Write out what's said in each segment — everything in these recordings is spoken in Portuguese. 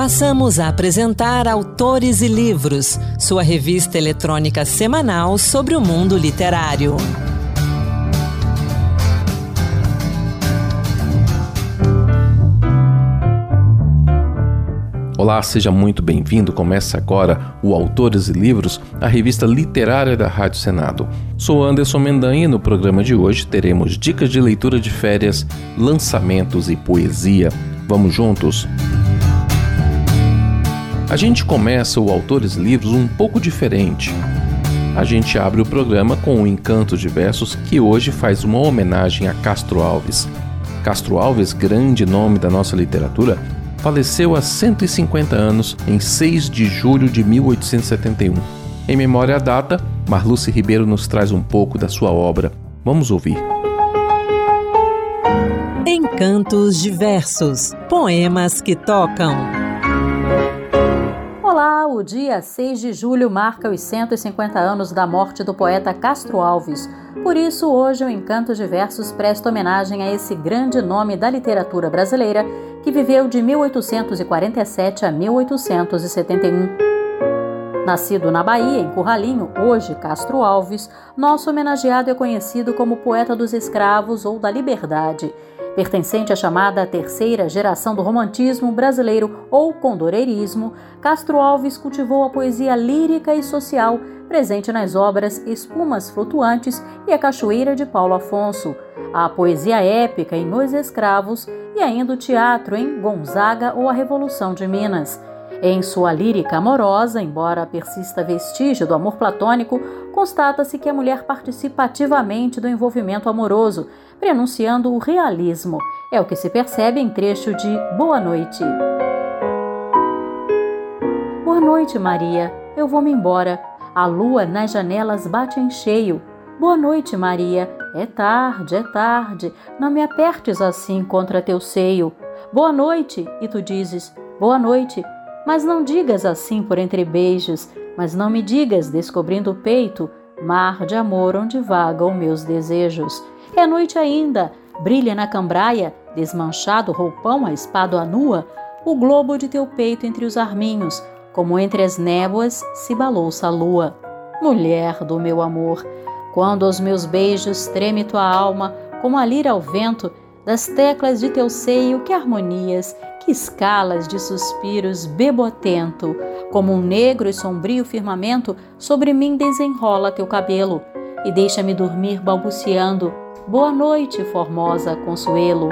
Passamos a apresentar Autores e Livros, sua revista eletrônica semanal sobre o mundo literário. Olá, seja muito bem-vindo. Começa agora o Autores e Livros, a revista literária da Rádio Senado. Sou Anderson Mendanha e no programa de hoje teremos dicas de leitura de férias, lançamentos e poesia. Vamos juntos? A gente começa o Autores e Livros um pouco diferente. A gente abre o programa com o Encanto de Versos, que hoje faz uma homenagem a Castro Alves. Castro Alves, grande nome da nossa literatura, faleceu há 150 anos, em 6 de julho de 1871. Em memória à data, Marluce Ribeiro nos traz um pouco da sua obra. Vamos ouvir. Encantos de Versos, poemas que tocam. Olá, o dia 6 de julho marca os 150 anos da morte do poeta Castro Alves. Por isso, hoje o Encanto de Versos presta homenagem a esse grande nome da literatura brasileira que viveu de 1847 a 1871. Nascido na Bahia, em Curralinho, hoje Castro Alves, nosso homenageado é conhecido como poeta dos escravos ou da liberdade. Pertencente à chamada terceira geração do romantismo brasileiro ou condoreirismo, Castro Alves cultivou a poesia lírica e social, presente nas obras Espumas Flutuantes e A Cachoeira de Paulo Afonso, a poesia épica em Os Escravos e ainda o teatro em Gonzaga ou A Revolução de Minas. Em sua lírica amorosa, embora persista vestígio do amor platônico, constata-se que a mulher participa ativamente do envolvimento amoroso, prenunciando o realismo. É o que se percebe em trecho de Boa Noite. Boa noite, Maria, eu vou-me embora. A lua nas janelas bate em cheio. Boa noite, Maria, é tarde, não me apertes assim contra teu seio. Boa noite, e tu dizes, boa noite, mas não digas assim por entre beijos, mas não me digas descobrindo o peito, mar de amor onde vagam meus desejos. É noite ainda, brilha na cambraia, desmanchado roupão, a espada nua, o globo de teu peito entre os arminhos, como entre as névoas se balouça a lua. Mulher do meu amor, quando aos meus beijos treme tua alma, como a lira ao vento, das teclas de teu seio, que harmonias, que escalas de suspiros bebo atento, como um negro e sombrio firmamento, sobre mim desenrola teu cabelo, e deixa-me dormir balbuciando, boa noite, formosa Consuelo.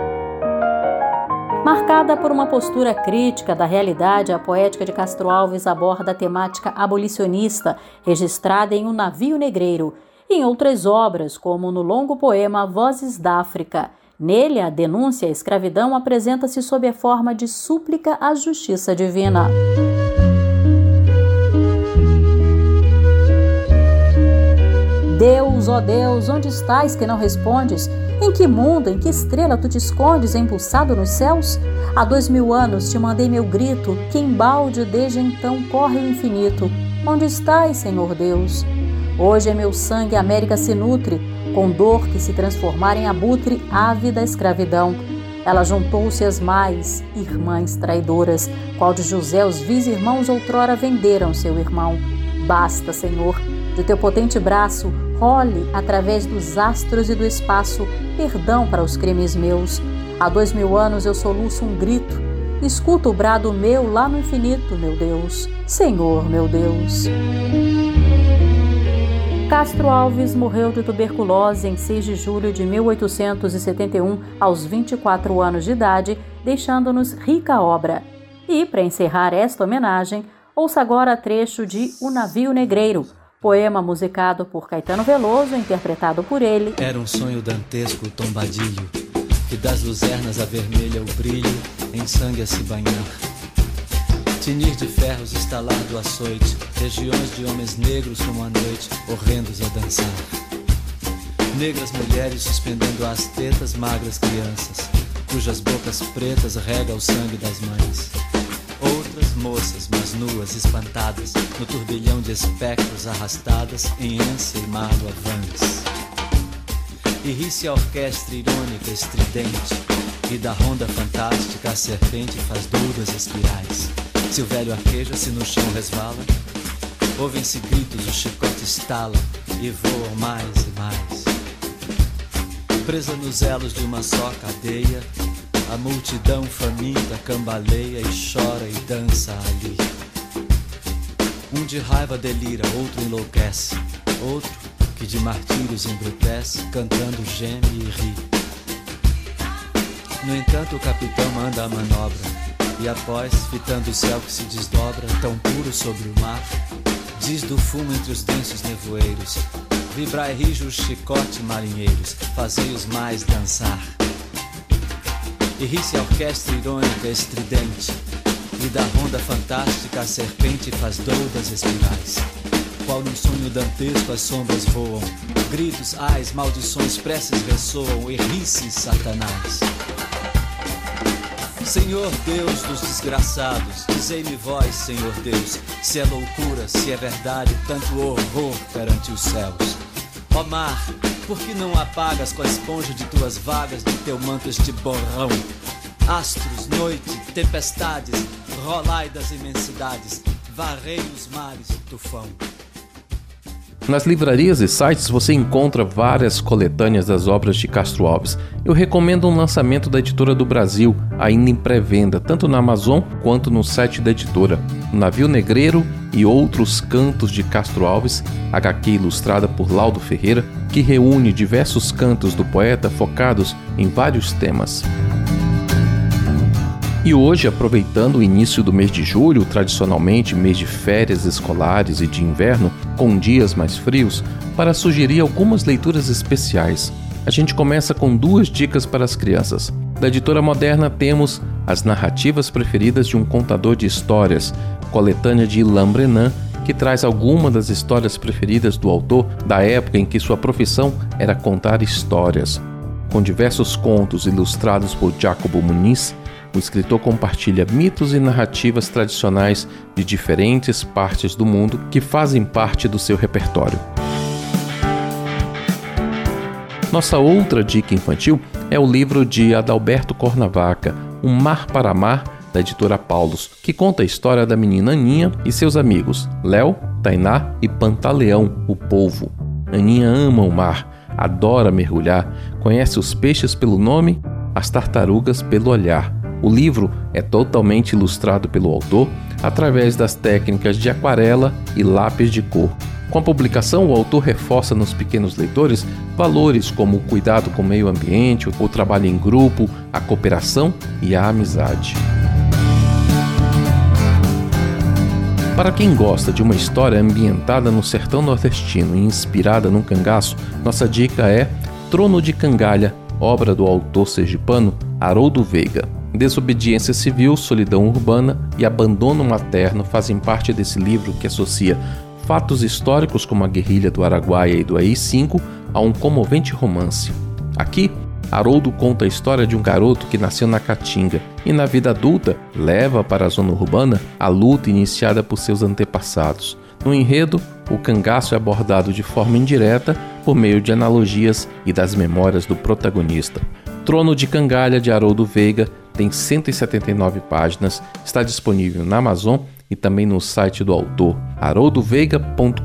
Marcada por uma postura crítica da realidade, a poética de Castro Alves aborda a temática abolicionista, registrada em O Navio Negreiro, e em outras obras, como no longo poema Vozes da África. Nele, a denúncia à escravidão apresenta-se sob a forma de súplica à justiça divina. Deus, ó Deus, onde estás que não respondes? Em que mundo, em que estrela tu te escondes, embuçado nos céus? Há 2000 anos te mandei meu grito, que embalde desde então corre o infinito. Onde estás, Senhor Deus? Hoje é meu sangue, a América se nutre, com dor que se transformar em abutre, ave da escravidão. Ela juntou-se às mais, irmãs traidoras, qual de José os vis irmãos outrora venderam seu irmão. Basta, Senhor, de teu potente braço, role, através dos astros e do espaço, perdão para os crimes meus. Há 2000 anos eu soluço um grito, escuta o brado meu lá no infinito, meu Deus, Senhor, meu Deus. Castro Alves morreu de tuberculose em 6 de julho de 1871, aos 24 anos de idade, deixando-nos rica obra. E, para encerrar esta homenagem, ouça agora trecho de O Navio Negreiro, poema musicado por Caetano Veloso, interpretado por ele. Era um sonho dantesco o tombadilho, que das luzernas avermelha o brilho, em sangue a se banhar. Tinir de ferros, estalar do açoite, regiões de homens negros como a noite, horrendos a dançar. Negras mulheres suspendendo às tetas magras crianças, cujas bocas pretas rega o sangue das mães. Outras moças, mas nuas, espantadas, no turbilhão de espectros arrastadas em ânsia e mágoa vãs. E ri-se a orquestra irônica, estridente, E da ronda fantástica a serpente faz doudas espirais. Se o velho arqueja, se no chão resvala, ouvem-se gritos, o chicote estala e voam mais e mais. Presa nos elos de uma só cadeia, a multidão faminta cambaleia e chora e dança ali. Um de raiva delira, outro enlouquece, outro que de martírios embrutece, cantando geme e ri. No entanto o capitão manda a manobra, e após, fitando o céu que se desdobra, tão puro sobre o mar, diz do fumo entre os densos nevoeiros: vibrai rijo o chicote, marinheiros, fazei-os mais dançar. E ri-se a orquestra irônica estridente, e da ronda fantástica a serpente faz doudas espirais. Qual num sonho dantesco as sombras voam, gritos, ais, maldições, preces ressoam, e ri-se Satanás. Senhor Deus dos desgraçados, dizei-me vós, Senhor Deus, se é loucura, se é verdade, tanto horror perante os céus. Ó mar, por que não apagas com a esponja de tuas vagas de teu manto este borrão? Astros, noite, tempestades, rolai das imensidades, varrei os mares, tufão. Nas livrarias e sites você encontra várias coletâneas das obras de Castro Alves. Eu recomendo um lançamento da Editora do Brasil, ainda em pré-venda, tanto na Amazon quanto no site da editora. O Navio Negreiro e Outros Cantos de Castro Alves, HQ ilustrada por Laudo Ferreira, que reúne diversos cantos do poeta focados em vários temas. E hoje, aproveitando o início do mês de julho, tradicionalmente mês de férias escolares e de inverno, com dias mais frios, para sugerir algumas leituras especiais. A gente começa com 2 dicas para as crianças. Da Editora Moderna temos As Narrativas Preferidas de um Contador de Histórias, coletânea de Ilan Brenan, que traz algumas das histórias preferidas do autor da época em que sua profissão era contar histórias. Com diversos contos ilustrados por Jacobo Muniz, o escritor compartilha mitos e narrativas tradicionais de diferentes partes do mundo que fazem parte do seu repertório. Nossa outra dica infantil é o livro de Adalberto Cornavaca, Um Mar para Mar, da editora Paulus, que conta a história da menina Aninha e seus amigos, Léo, Tainá e Pantaleão, o polvo. Aninha ama o mar, adora mergulhar, conhece os peixes pelo nome, as tartarugas pelo olhar. O livro é totalmente ilustrado pelo autor através das técnicas de aquarela e lápis de cor. Com a publicação, o autor reforça nos pequenos leitores valores como o cuidado com o meio ambiente, o trabalho em grupo, a cooperação e a amizade. Para quem gosta de uma história ambientada no sertão nordestino e inspirada num cangaço, nossa dica é Trono de Cangalha, obra do autor sergipano Haroldo Veiga. Desobediência civil, solidão urbana e abandono materno fazem parte desse livro que associa fatos históricos como a guerrilha do Araguaia e do AI-5 a um comovente romance. Aqui, Haroldo conta a história de um garoto que nasceu na Caatinga e na vida adulta leva para a zona urbana a luta iniciada por seus antepassados. No enredo, o cangaço é abordado de forma indireta por meio de analogias e das memórias do protagonista. Trono de Cangalha, de Haroldo Veiga, tem 179 páginas, está disponível na Amazon e também no site do autor, haroldoveiga.com.br.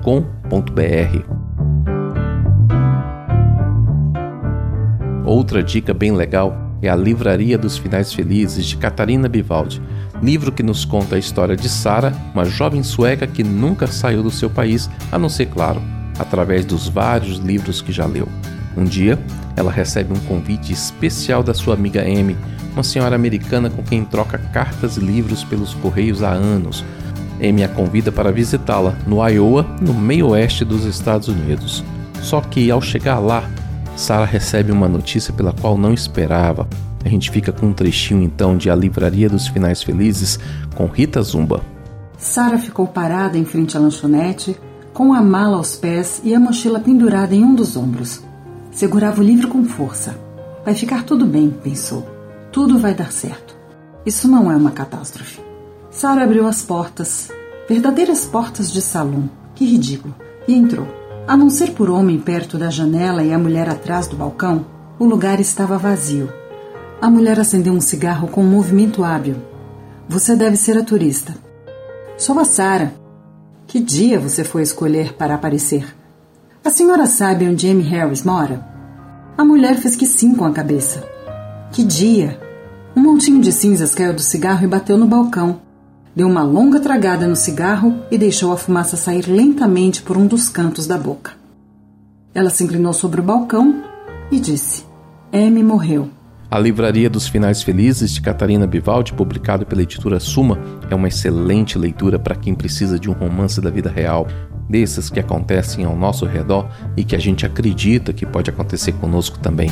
Outra dica bem legal é a Livraria dos Finais Felizes, de Catarina Bivaldi, livro que nos conta a história de Sara, uma jovem sueca que nunca saiu do seu país, a não ser, claro, através dos vários livros que já leu. Um dia, ela recebe um convite especial da sua amiga Amy, uma senhora americana com quem troca cartas e livros pelos correios há anos. Amy a convida para visitá-la no Iowa, no meio-oeste dos Estados Unidos. Só que, ao chegar lá, Sara recebe uma notícia pela qual não esperava. A gente fica com um trechinho então de A Livraria dos Finais Felizes com Rita Zumba. Sara ficou parada em frente à lanchonete, com a mala aos pés e a mochila pendurada em um dos ombros. Segurava o livro com força. Vai ficar tudo bem, pensou. Tudo vai dar certo. Isso não é uma catástrofe. Sara abriu as portas, verdadeiras portas de salão. Que ridículo. E entrou. A não ser por homem perto da janela e a mulher atrás do balcão, o lugar estava vazio. A mulher acendeu um cigarro com um movimento hábil. Você deve ser a turista. Sou a Sarah. Que dia você foi escolher para aparecer? A senhora sabe onde Amy Harris mora? A mulher fez que sim com a cabeça. Que dia! Um montinho de cinzas caiu do cigarro e bateu no balcão. Deu uma longa tragada no cigarro e deixou a fumaça sair lentamente por um dos cantos da boca. Ela se inclinou sobre o balcão e disse: Amy morreu. A Livraria dos Finais Felizes, de Catarina Bivaldi, publicado pela editora Suma, é uma excelente leitura para quem precisa de um romance da vida real, desses que acontecem ao nosso redor e que a gente acredita que pode acontecer conosco também.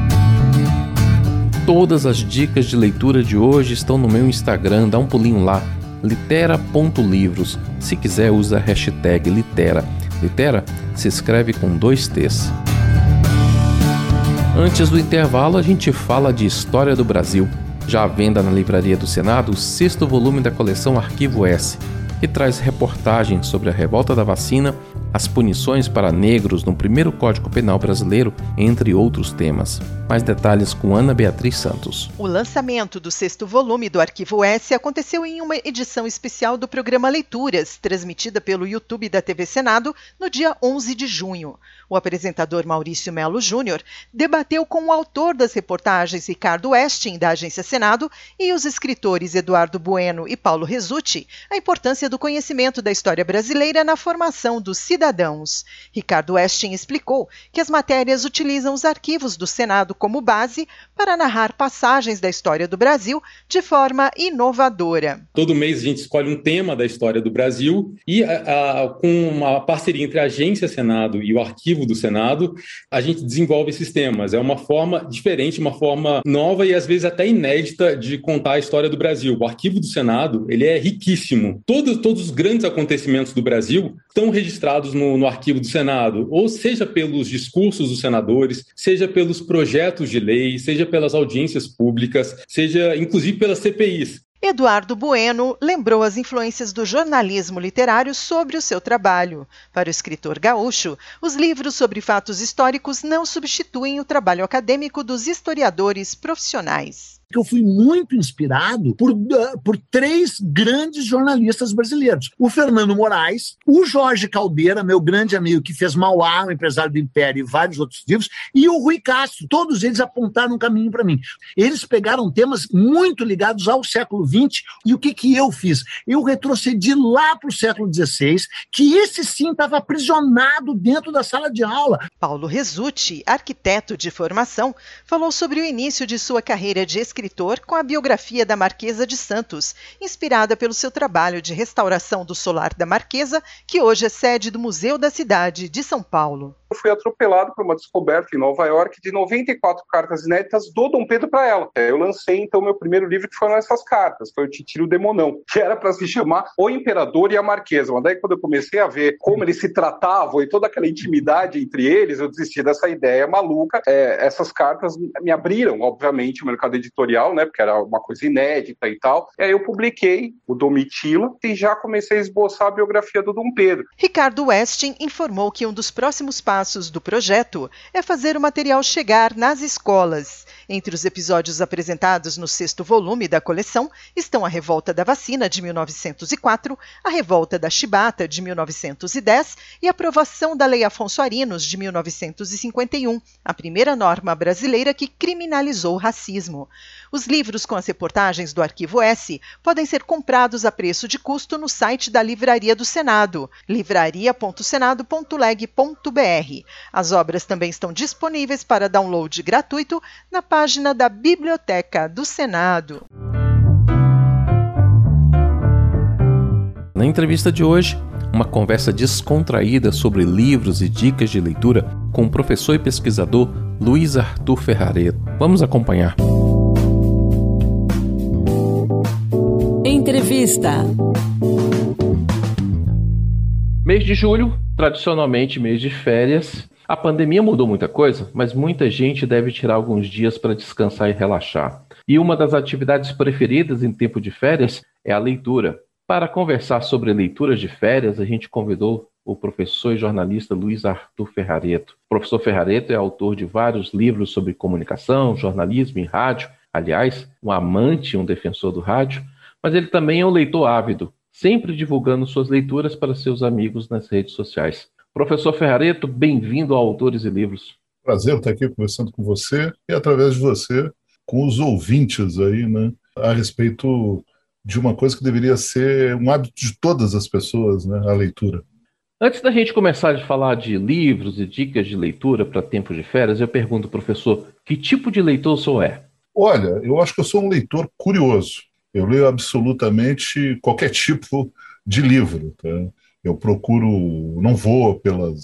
Todas as dicas de leitura de hoje estão no meu Instagram, dá um pulinho lá, litera.livros. Se quiser, usa a hashtag Litera. Litera se escreve com 2 T's. Antes do intervalo, a gente fala de História do Brasil. Já à venda na Livraria do Senado, o 6º volume da coleção Arquivo S, que traz reportagens sobre a revolta da vacina, as punições para negros no primeiro Código Penal brasileiro, entre outros temas. Mais detalhes com Ana Beatriz Santos. O lançamento do 6º volume do Arquivo S aconteceu em uma edição especial do programa Leituras, transmitida pelo YouTube da TV Senado no dia 11 de junho. O apresentador Maurício Melo Júnior debateu com o autor das reportagens Ricardo Westin, da Agência Senado, e os escritores Eduardo Bueno e Paulo Resutti, a importância do conhecimento da história brasileira na formação dos cidadãos. Ricardo Westin explicou que as matérias utilizam os arquivos do Senado como base para narrar passagens da história do Brasil de forma inovadora. Todo mês a gente escolhe um tema da história do Brasil e, com uma parceria entre a Agência Senado e o Arquivo do Senado, a gente desenvolve esses temas. É uma forma diferente, uma forma nova e às vezes até inédita de contar a história do Brasil. O Arquivo do Senado, ele é riquíssimo. Todos os grandes acontecimentos do Brasil estão registrados no Arquivo do Senado, ou seja pelos discursos dos senadores, seja pelos projetos de lei, seja pelas audiências públicas, seja inclusive pelas CPIs. Eduardo Bueno lembrou as influências do jornalismo literário sobre o seu trabalho. Para o escritor gaúcho, os livros sobre fatos históricos não substituem o trabalho acadêmico dos historiadores profissionais. Eu fui muito inspirado por 3 grandes jornalistas brasileiros. O Fernando Moraes, o Jorge Caldeira, meu grande amigo que fez Mauá, o Empresário do Império e vários outros livros, e o Rui Castro. Todos eles apontaram um caminho para mim. Eles pegaram temas muito ligados ao século XX e o que eu fiz? Eu retrocedi lá para o século XVI, que esse sim estava aprisionado dentro da sala de aula. Paulo Resutti, arquiteto de formação, falou sobre o início de sua carreira de escritor com a biografia da Marquesa de Santos, inspirada pelo seu trabalho de restauração do solar da Marquesa, que hoje é sede do Museu da Cidade de São Paulo. Eu fui atropelado por uma descoberta em Nova York de 94 cartas inéditas do Dom Pedro para ela. Eu lancei, então, meu primeiro livro que foram essas cartas, foi o Titiro Demonão, que era para se chamar O Imperador e a Marquesa. Mas daí, quando eu comecei a ver como eles se tratavam e toda aquela intimidade entre eles, eu desisti dessa ideia maluca. Essas cartas me abriram, obviamente, o mercado editorial, né, porque era uma coisa inédita e tal. E aí eu publiquei o Domitila e já comecei a esboçar a biografia do Dom Pedro. Ricardo Westin informou que um dos próximos passos do projeto é fazer o material chegar nas escolas. Entre os episódios apresentados no 6º volume da coleção estão a Revolta da Vacina, de 1904, a Revolta da Chibata, de 1910 e a aprovação da Lei Afonso Arinos, de 1951, a primeira norma brasileira que criminalizou o racismo. Os livros com as reportagens do Arquivo S podem ser comprados a preço de custo no site da Livraria do Senado, livraria.senado.leg.br. As obras também estão disponíveis para download gratuito na página da Biblioteca do Senado. Na entrevista de hoje, uma conversa descontraída sobre livros e dicas de leitura com o professor e pesquisador Luiz Arthur Ferrareto. Vamos acompanhar. Entrevista. Mês de julho, tradicionalmente mês de férias. A pandemia mudou muita coisa, mas muita gente deve tirar alguns dias para descansar e relaxar. E uma das atividades preferidas em tempo de férias é a leitura. Para conversar sobre leituras de férias, a gente convidou o professor e jornalista Luiz Arthur Ferrareto. O professor Ferrareto é autor de vários livros sobre comunicação, jornalismo e rádio, aliás, um amante e um defensor do rádio, mas ele também é um leitor ávido, sempre divulgando suas leituras para seus amigos nas redes sociais. Professor Ferrareto, bem-vindo ao Autores e Livros. Prazer estar aqui conversando com você e, através de você, com os ouvintes aí, né, a respeito de uma coisa que deveria ser um hábito de todas as pessoas, né, a leitura. Antes da gente começar a falar de livros e dicas de leitura para tempos de férias, eu pergunto, professor, que tipo de leitor o senhor é? Olha, eu acho que eu sou um leitor curioso. Eu leio absolutamente qualquer tipo de livro. Tá? Eu procuro, não vou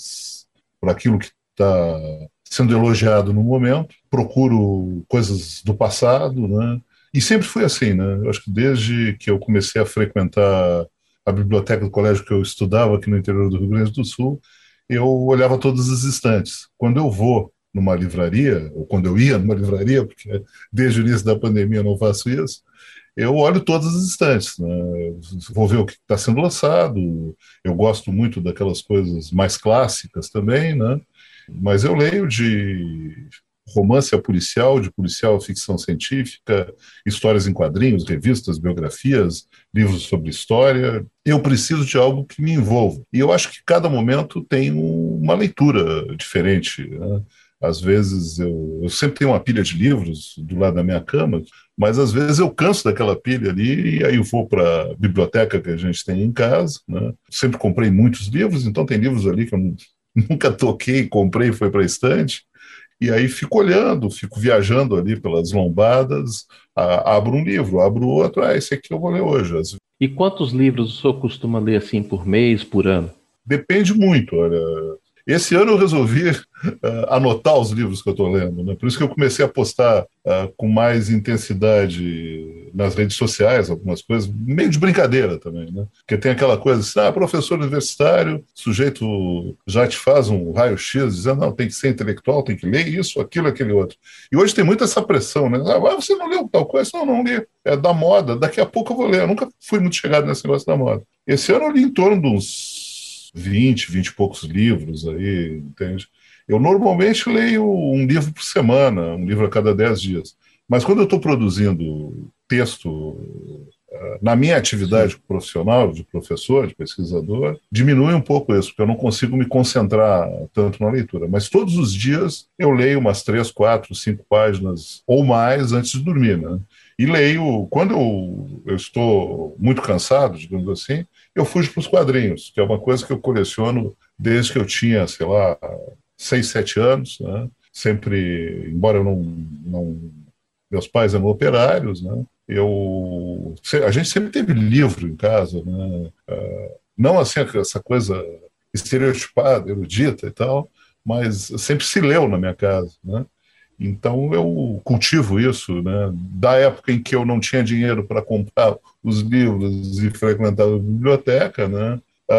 por aquilo que está sendo elogiado no momento, procuro coisas do passado, né? E sempre foi assim, né? Eu acho que desde que eu comecei a frequentar a biblioteca do colégio que eu estudava aqui no interior do Rio Grande do Sul, eu olhava todas as estantes. Quando eu vou numa livraria, ou quando eu ia numa livraria, porque desde o início da pandemia eu não faço isso, eu olho todas as estantes, né? Vou ver o que está sendo lançado, eu gosto muito daquelas coisas mais clássicas também, né? Mas eu leio de romance a policial, de policial a ficção científica, histórias em quadrinhos, revistas, biografias, livros sobre história. Eu preciso de algo que me envolva. E eu acho que cada momento tem uma leitura diferente, né? Às vezes eu sempre tenho uma pilha de livros do lado da minha cama, mas às vezes eu canso daquela pilha ali e aí eu vou para a biblioteca que a gente tem em casa, né? Sempre comprei muitos livros, então tem livros ali que eu nunca toquei, comprei e foi para a estante. E aí fico olhando, fico viajando ali pelas lombadas, abro um livro, abro outro, esse aqui eu vou ler hoje. E quantos livros o senhor costuma ler assim por mês, por ano? Depende muito, olha. Esse ano eu resolvi anotar os livros que eu estou lendo, né? Por isso que eu comecei a postar com mais intensidade nas redes sociais, algumas coisas, meio de brincadeira também, né? Porque tem aquela coisa assim, professor universitário, sujeito já te faz um raio-x, dizendo, não, tem que ser intelectual, tem que ler isso, aquilo, aquele outro. E hoje tem muita essa pressão, né? Você não leu tal coisa? Não li. É da moda, daqui a pouco eu vou ler. Eu nunca fui muito chegado nesse negócio da moda. Esse ano eu li em torno de uns 20 e poucos livros aí, entende? Eu normalmente leio um livro por semana, um livro a cada 10 dias. Mas quando eu estou produzindo texto na minha atividade profissional, de professor, de pesquisador, diminui um pouco isso, porque eu não consigo me concentrar tanto na leitura. Mas todos os dias eu leio umas 3, 4, 5 páginas ou mais antes de dormir, né? E leio, quando eu estou muito cansado, digamos assim, eu fujo para os quadrinhos, que é uma coisa que eu coleciono desde que eu tinha, 6, 7 anos, né? Sempre, embora eu não meus pais eram operários, né? A gente sempre teve livro em casa, né? Não assim essa coisa estereotipada, erudita e tal, mas sempre se leu na minha casa, né? Então eu cultivo isso, né? Da época em que eu não tinha dinheiro para comprar os livros e frequentava a biblioteca, né?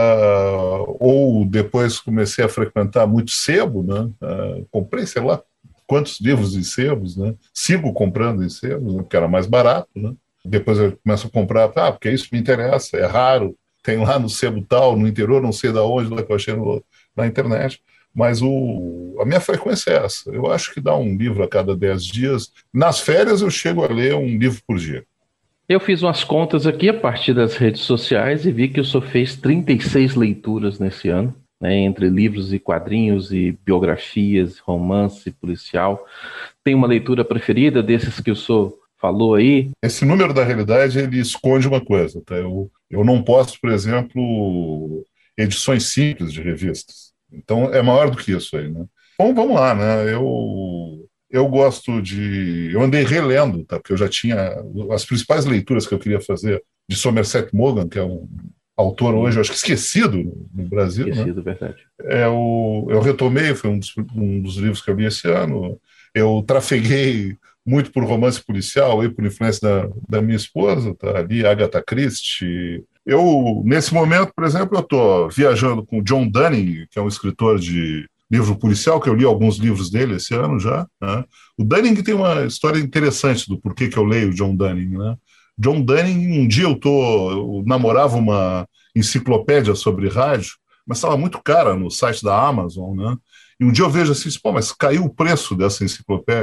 Ou depois comecei a frequentar muito sebo, né? Comprei, sei lá, quantos livros em sebos, né? Sigo comprando em sebos, né? Porque era mais barato, né? Depois eu começo a comprar, porque isso me interessa, é raro, tem lá no sebo tal, no interior, não sei de onde, lá que eu achei na internet. Mas a minha frequência é essa. Eu acho que dá um livro a cada 10 dias. Nas férias eu chego a ler um livro por dia. Eu fiz umas contas aqui a partir das redes sociais e vi que o senhor fez 36 leituras nesse ano, né, entre livros e quadrinhos e biografias, romance, policial. Tem uma leitura preferida desses que o senhor falou aí? Esse número, da realidade, ele esconde uma coisa. Tá? Eu não posto, por exemplo, edições simples de revistas. Então, é maior do que isso aí, né? Bom, vamos lá, né? Eu gosto de... Eu andei relendo, tá? Porque eu já tinha... As principais leituras que eu queria fazer de Somerset Maugham, que é um autor hoje, eu acho que esquecido no Brasil, esquecido, né? Verdade. Eu retomei, foi um dos livros que eu li esse ano. Eu trafeguei muito por romance policial, e por influência da minha esposa, tá? Ali, Agatha Christie... Nesse momento, por exemplo, eu estou viajando com o John Dunning, que é um escritor de livro policial, que eu li alguns livros dele esse ano já, né? O Dunning tem uma história interessante do porquê que eu leio o John Dunning, né? John Dunning, um dia eu namorava uma enciclopédia sobre rádio, mas estava muito cara no site da Amazon, né? E um dia eu vejo assim, mas caiu o preço dessa enciclopédia.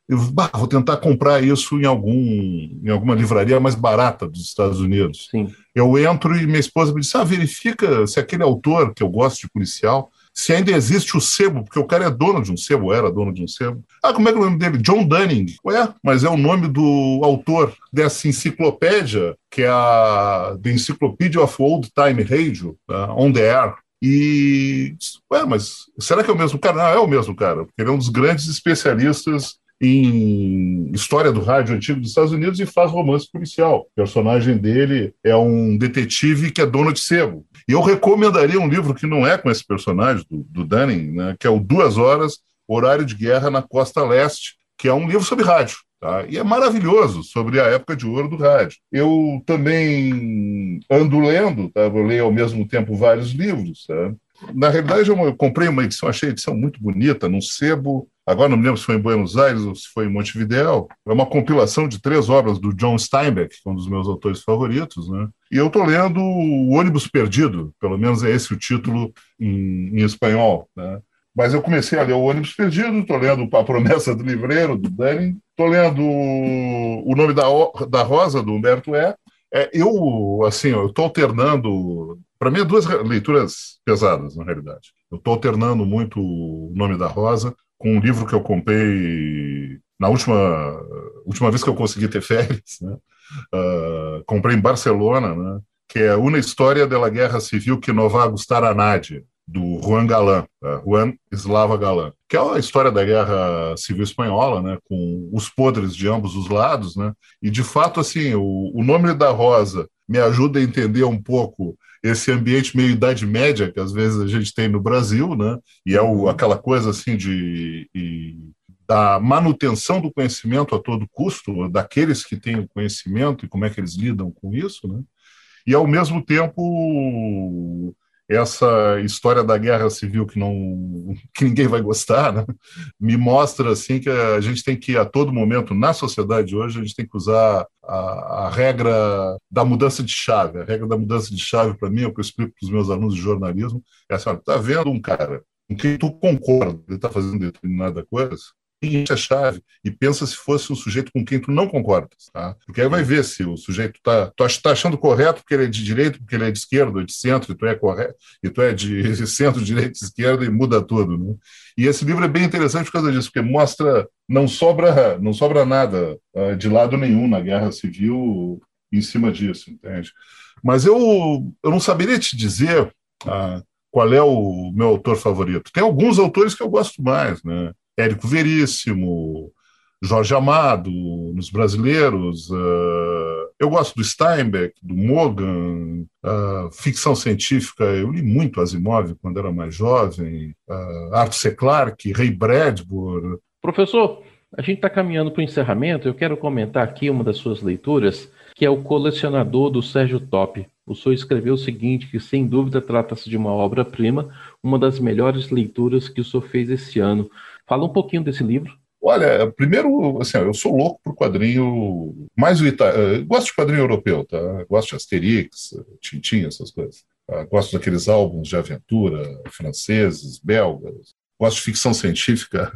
vou tentar comprar isso em alguma livraria mais barata dos Estados Unidos. Sim. Eu entro e minha esposa me disse, verifica se aquele autor que eu gosto de policial, se ainda existe o sebo, porque o cara é dono de um sebo, era dono de um sebo. Como é que é o nome dele? John Dunning. Mas é o nome do autor dessa enciclopédia, que é a The Encyclopedia of Old Time Radio, On the Air. E, mas será que é o mesmo cara? Não, é o mesmo cara, porque ele é um dos grandes especialistas em história do rádio antigo dos Estados Unidos e faz romance policial. O personagem dele é um detetive que é dono de sebo. E eu recomendaria um livro que não é com esse personagem, do Dunning, né, que é o 2 Horas, Horário de Guerra na Costa Leste, que é um livro sobre rádio. Tá? E é maravilhoso, sobre a época de ouro do rádio. Eu também ando lendo, tá? Eu leio ao mesmo tempo vários livros. Tá? Na realidade, eu comprei uma edição, achei a edição muito bonita, num sebo. Agora não me lembro se foi em Buenos Aires ou se foi em Montevidéu. É uma compilação de 3 obras do John Steinbeck, que é um dos meus autores favoritos, né? E eu estou lendo O Ônibus Perdido, pelo menos é esse o título em espanhol, né? Mas eu comecei a ler O Ônibus Perdido, estou lendo A Promessa do Livreiro, do Dunning, estou lendo O Nome da Rosa, do Humberto Eco. Eu estou alternando. Para mim, 2 leituras pesadas, na realidade. Eu estou alternando muito O Nome da Rosa com um livro que eu comprei na última vez que eu consegui ter férias, né? Comprei em Barcelona, né? Que é Una História de la Guerra Civil que no va gustar a nadie, do Juan Galán, Juan Eslava Galán, que é a história da Guerra Civil Espanhola, né, com os podres de ambos os lados, né, e de fato, assim, o Nome da Rosa me ajuda a entender um pouco esse ambiente meio Idade Média que às vezes a gente tem no Brasil, né, e é aquela coisa assim da manutenção do conhecimento a todo custo, daqueles que têm o conhecimento e como é que eles lidam com isso, né, e ao mesmo tempo essa história da guerra civil que ninguém vai gostar, né? Me mostra assim, que a gente tem que, a todo momento, na sociedade de hoje, a gente tem que usar a regra da mudança de chave. A regra da mudança de chave, para mim, é o que eu explico para os meus alunos de jornalismo, é assim, está vendo um cara com quem tu concorda, ele está fazendo determinada coisa, enche a chave e pensa se fosse um sujeito com quem tu não concordas, tá? Porque aí vai ver se o sujeito tá achando correto porque ele é de direita, porque ele é de esquerda, ou de centro, e tu é correto, e tu é de centro, direita, esquerda, e muda tudo, né? E esse livro é bem interessante por causa disso, porque mostra, não sobra nada de lado nenhum na Guerra Civil em cima disso, entende? Mas eu não saberia te dizer qual é o meu autor favorito. Tem alguns autores que eu gosto mais, né? Érico Veríssimo, Jorge Amado, nos brasileiros. Eu gosto do Steinbeck, do Mogan, ficção científica. Eu li muito Asimov quando era mais jovem, Arthur C. Clarke, Ray Bradbury. Professor, a gente está caminhando para o encerramento. Eu quero comentar aqui uma das suas leituras, que é O Colecionador, do Sérgio Toppe. O senhor escreveu o seguinte, que sem dúvida trata-se de uma obra-prima, uma das melhores leituras que o senhor fez esse ano. Fala um pouquinho desse livro. Olha, primeiro, assim, eu sou louco por quadrinho, mais gosto de quadrinho europeu, tá? Gosto de Asterix, Tintin, essas coisas. Gosto daqueles álbuns de aventura franceses, belgas. Gosto de ficção científica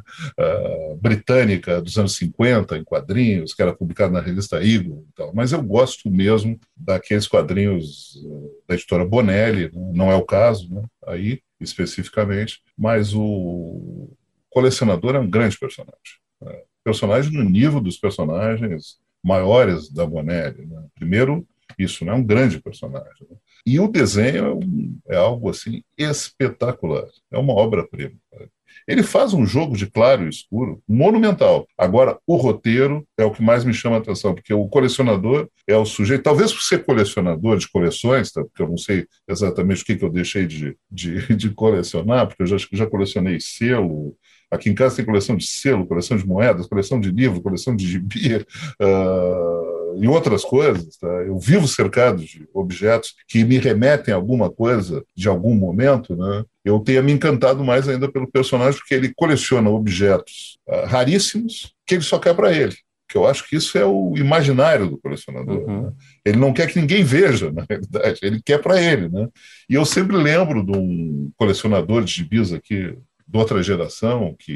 britânica dos anos 50, em quadrinhos, que era publicado na revista Eagle e tal. Mas eu gosto mesmo daqueles quadrinhos da editora Bonelli, né? Não é o caso, né? Aí, especificamente, mas o Colecionador é um grande personagem. Personagem no nível dos personagens maiores da Bonelli, né? Primeiro, isso, né? Um grande personagem, né? E o desenho é algo assim espetacular. É uma obra-prima. Ele faz um jogo de claro e escuro monumental. Agora, o roteiro é o que mais me chama a atenção, porque o colecionador é o sujeito, talvez por ser colecionador de coleções, tá? Porque eu não sei exatamente o que eu deixei de colecionar, porque eu já colecionei selo. Aqui em casa tem coleção de selo, coleção de moedas, coleção de livro, coleção de gibi e outras coisas. Tá? Eu vivo cercado de objetos que me remetem a alguma coisa de algum momento, né? Eu tenho me encantado mais ainda pelo personagem, porque ele coleciona objetos raríssimos que ele só quer para ele. Que eu acho que isso é o imaginário do colecionador. Uhum. Né? Ele não quer que ninguém veja, na realidade. Ele quer para ele. Né? E eu sempre lembro de um colecionador de gibis aqui, de outra geração, que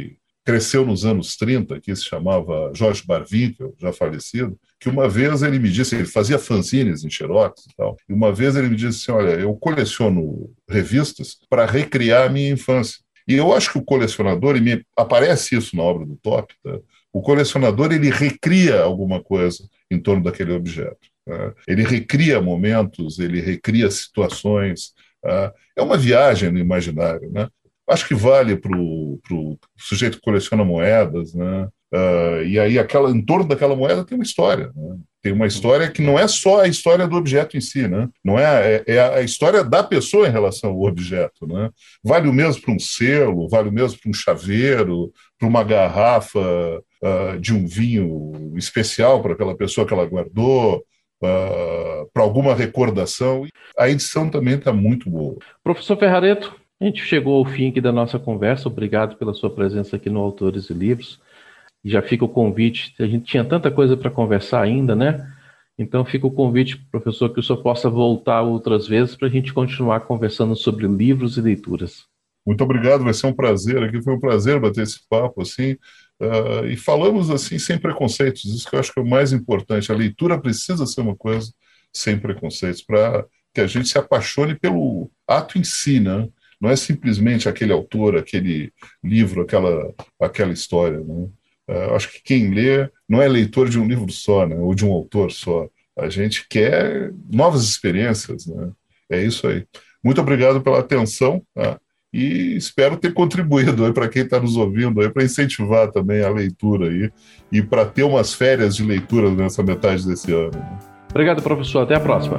cresceu nos anos 30, que se chamava Jorge Barwinkel, já falecido, que uma vez ele me disse, ele fazia fanzines em xerox e tal, e uma vez ele me disse assim, olha, eu coleciono revistas para recriar a minha infância. E eu acho que o colecionador, e aparece isso na obra do Top, tá? O colecionador, ele recria alguma coisa em torno daquele objeto. Tá? Ele recria momentos, ele recria situações. Tá? É uma viagem no imaginário, né? Acho que vale para o sujeito que coleciona moedas, né? E aí em torno daquela moeda tem uma história, né? Tem uma história que não é só a história do objeto em si, né? Não é a história da pessoa em relação ao objeto, né? Vale o mesmo para um selo, vale o mesmo para um chaveiro, para uma garrafa de um vinho especial para aquela pessoa que ela guardou, para alguma recordação. A edição também está muito boa. Professor Ferrareto, a gente chegou ao fim aqui da nossa conversa. Obrigado pela sua presença aqui no Autores e Livros. E já fica o convite, a gente tinha tanta coisa para conversar ainda, né? Então fica o convite, professor, que o senhor possa voltar outras vezes para a gente continuar conversando sobre livros e leituras. Muito obrigado, vai ser um prazer. Aqui foi um prazer bater esse papo, assim, e falamos assim sem preconceitos, isso que eu acho que é o mais importante. A leitura precisa ser uma coisa sem preconceitos, para que a gente se apaixone pelo ato em si, né? Não é simplesmente aquele autor, aquele livro, aquela história, né? Acho que quem lê não é leitor de um livro só, né, ou de um autor só. A gente quer novas experiências, né? É isso aí. Muito obrigado pela atenção, tá? E espero ter contribuído para quem está nos ouvindo, para incentivar também a leitura aí, e para ter umas férias de leitura nessa metade desse ano. Obrigado, professor. Até a próxima.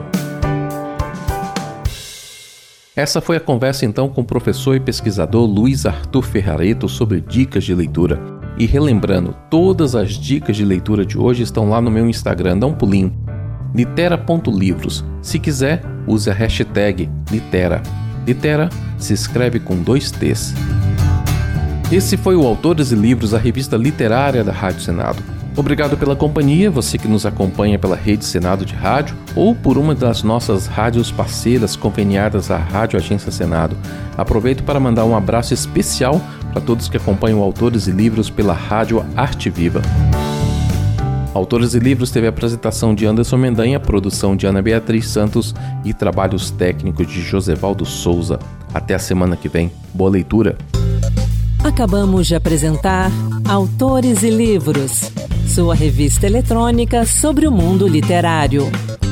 Essa foi a conversa então com o professor e pesquisador Luiz Arthur Ferrareto sobre dicas de leitura. E relembrando, todas as dicas de leitura de hoje estão lá no meu Instagram, dá um pulinho, litera.livros. Se quiser, use a hashtag Litera. Litera se escreve com 2 T's. Esse foi o Autores e Livros, a revista literária da Rádio Senado. Obrigado pela companhia, você que nos acompanha pela Rede Senado de Rádio ou por uma das nossas rádios parceiras conveniadas à Rádio Agência Senado. Aproveito para mandar um abraço especial para todos que acompanham Autores e Livros pela Rádio Arte Viva. Autores e Livros teve a apresentação de Anderson Mendanha, produção de Ana Beatriz Santos e trabalhos técnicos de Josevaldo Souza. Até a semana que vem. Boa leitura! Acabamos de apresentar Autores e Livros, sua revista eletrônica sobre o mundo literário.